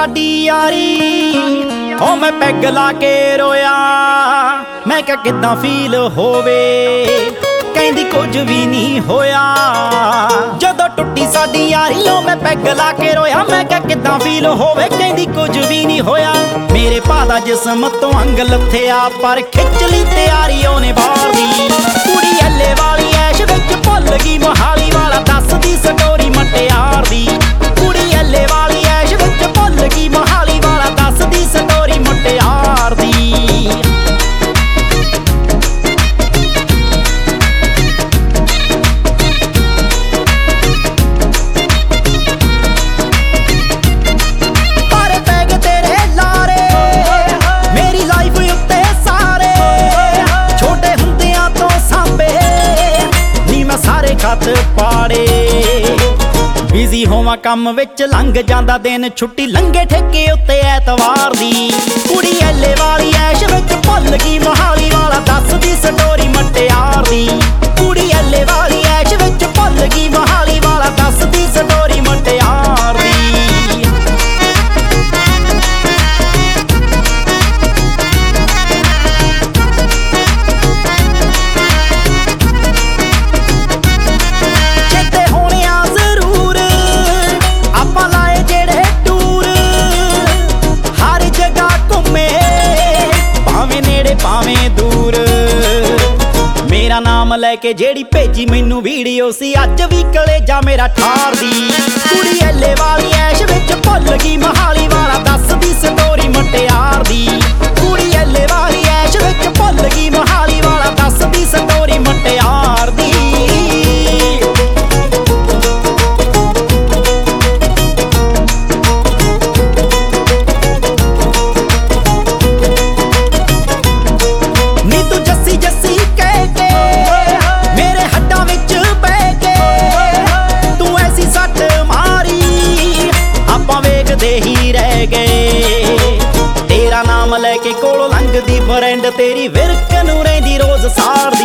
साडी यारी ओ मैं पैग ला के रोया। मैं क्या किदां फील होवे, कहंदी कुछ भी नहीं होया। जदों टुटी साडी यारी ओ मैं पैग ला के रोया। मैं क्या किदां फील होवे, कहंदी कुछ भी नहीं होया। मेरे भा दा जिस्म तो अंग लथया, पर खिच ली तैयारी ओने बाहर दी। कुड़ी एले वाली ऐश विच भुल गई मोहाली वाला, दसदी स्टोरी मटियार दी। कुड़ी एले वाली ऐश विच भुल गई मोहाली वाला, दसदी स्टोरी मटियार दी। खत पाड़े बिजी होवां कम विच लंघ जांदा दिन, छुट्टी लंघे ठेके उत्ते ऐतवार दी। कुड़ी एले वाली ऐश विच भुल गई मोहाली वाला, दसदी स्टोरी मटियार दी। कुड़ी एले वाली ऐश विच भुल गई मोहाली वाला, दसदी स्टोरी मटियार दी। भावें दूर मेरा नाम लैके जेड़ी भेजी मैनू वीडियो सी, अज भी कलेजा मेरा ठार दी। कुड़ी एले वाली ऐश विच भुल गई मोहाली वाला, दसदी स्टोरी मटियार दी। कुड़ी एले वाली ऐश विच भुल गई मोहाली वाला, दसदी स्टोरी मटियार दी। ही रह गए तेरा नाम लैके कोलों लंघदी फ्रेंड तेरी विरक नूं रहिंदी रोज सार